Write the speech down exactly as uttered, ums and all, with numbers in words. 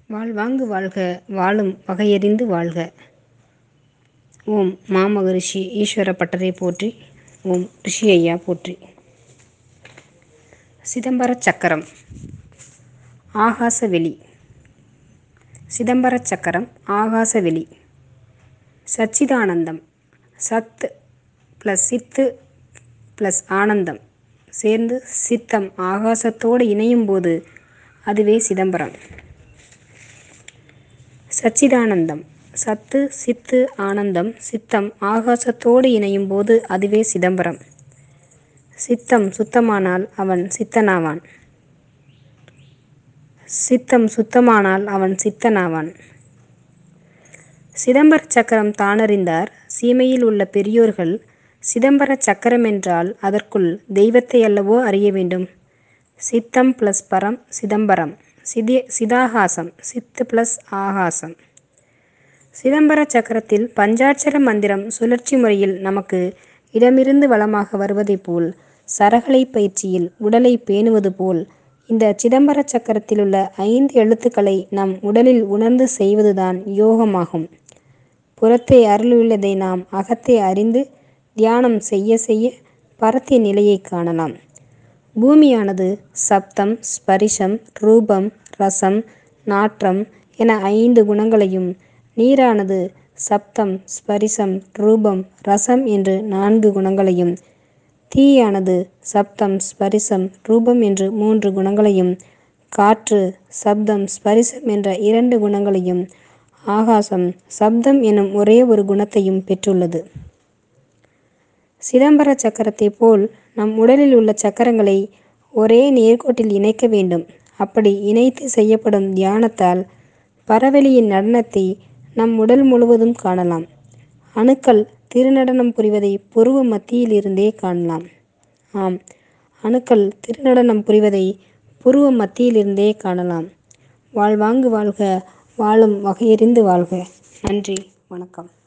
வாழ்வாங்கு வாழ்க வாழும் வகையறிந்து வாழ்க. ஓம் மாமகரிஷி ஈஸ்வர பட்டரை போற்றி. ஓம் ரிஷி ஐயா போற்றி. சிதம்பர சக்கரம் ஆகாசவெளி. சிதம்பர சக்கரம் ஆகாசவெளி. சச்சிதானந்தம் சத் ப்ளஸ் சித்து ப்ளஸ் ஆனந்தம் சேர்ந்து சித்தம் ஆகாசத்தோடு இணையும் போது அதுவே சிதம்பரம். சச்சிதானந்தம் சத்து சித்து ஆனந்தம் சித்தம் ஆகாசத்தோடு இணையும் போது அதுவே சிதம்பரம். சித்தம் சுத்தமானால் அவன் சித்தனாவான். சித்தம் சுத்தமானால் அவன் சித்தனாவான். சிதம்பர சக்கரம் தானறிந்தார் சீமையில் உள்ள பெரியோர்கள். சிதம்பர சக்கரம் என்றால் அதற்குள் தெய்வத்தை அல்லவோ அறிய வேண்டும். சித்தம் பிளஸ் பரம் சிதம்பரம். சிதி சிதாகாசம் சித்து பிளஸ் ஆகாசம். சிதம்பர சக்கரத்தில் பஞ்சாட்சர மந்திரம் சுழற்சி முறையில் நமக்கு இடமிருந்து வலமாக வருவதை போல், சரகலை பயிற்சியில் உடலை பேணுவது போல், இந்த சிதம்பர சக்கரத்திலுள்ள ஐந்து எழுத்துக்களை நம் உடலில் உணர்ந்து செய்வதுதான் யோகமாகும். புறத்தை அருளுள்ளதை நாம் அகத்தை அறிந்து தியானம் செய்ய செய்ய பரத்திய நிலையை காணலாம். பூமியானது சப்தம் ஸ்பரிசம் ரூபம் ரசம் நாற்றம் என ஐந்து குணங்களையும், நீரானது சப்தம் ஸ்பரிசம் ரூபம் ரசம் என்று நான்கு குணங்களையும், தீயானது சப்தம் ஸ்பரிசம் ரூபம் என்று மூன்று குணங்களையும், காற்று சப்தம் ஸ்பரிசம் என்ற இரண்டு குணங்களையும், ஆகாசம் சப்தம் எனும் ஒரே ஒரு குணத்தையும் பெற்றுள்ளது. சிதம்பர சக்கரத்தை போல் நம் உடலில் உள்ள சக்கரங்களை ஒரே நேர்கோட்டில் இணைக்க வேண்டும். அப்படி இணைத்து செய்யப்படும் தியானத்தால் பரவெளியின் நடனத்தை நம் உடல் முழுவதும் காணலாம். அணுக்கள் திருநடனம் புரிவதை புருவ மத்தியில் இருந்தே காணலாம். ஆம், அணுக்கள் திருநடனம் புரிவதை புருவ மத்தியிலிருந்தே காணலாம். வாழ்வாங்கு வாழ்க வாழும் வகையறிந்து வாழ்க. நன்றி, வணக்கம்.